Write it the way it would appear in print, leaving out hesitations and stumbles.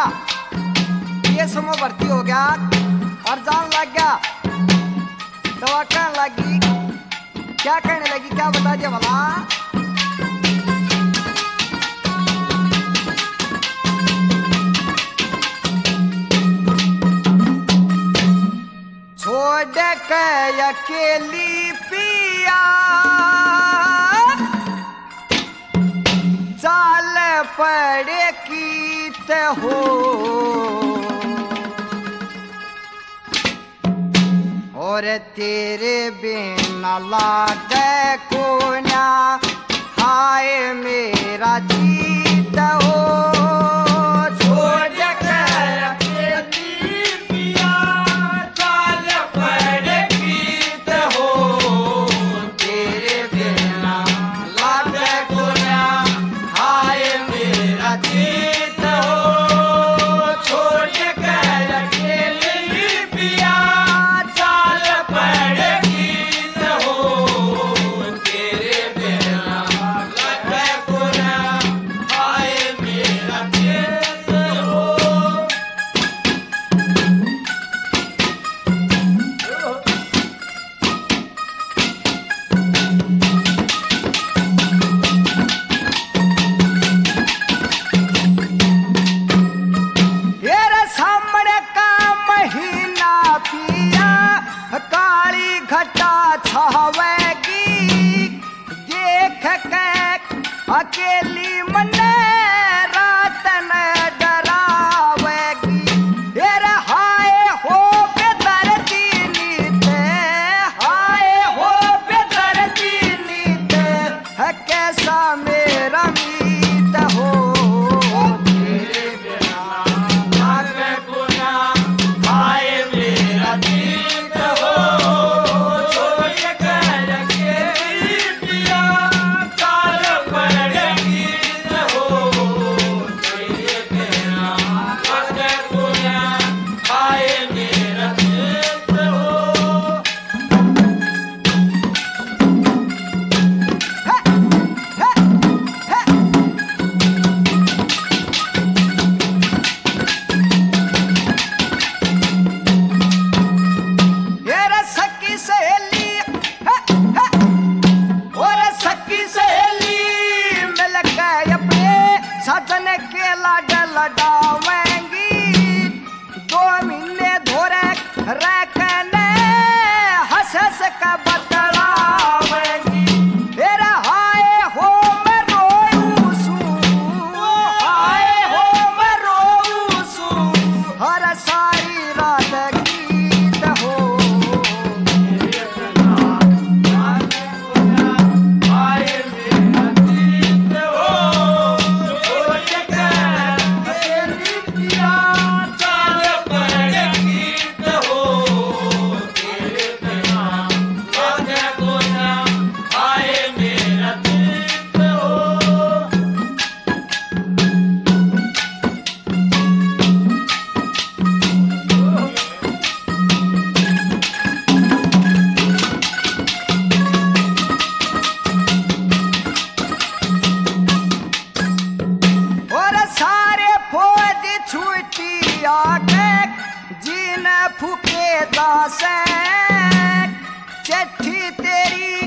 ये समूह भर्ती हो गया और जान लग गया। दवा कहने लगी, क्या कहने लगी, क्या बता दिया भला। छोड़ के अकेली पिया चाल पड़े कीत हो, और तेरे बिना लागे कोन्या हाय मेरा जीत हो। अकेली मने रात न डरावेगी, तेरे हाय हो बेदर्दी नीते, हाय हो बेदर्दी नीते, है कैसा मेरा मीत हो। तेरे बिना लागे कोन्या हाय मेरा जीत हो। सजन के लाड लडावेंगी, 2 महीने धोरे रखने हंस हंस का बतलावेंगी। तेरा हाय हो मैं रोऊं सू, हाय हो मैं रोऊं सू, हर सारी रात गीत हो। जीन फूके दासे चिट्ठी तेरी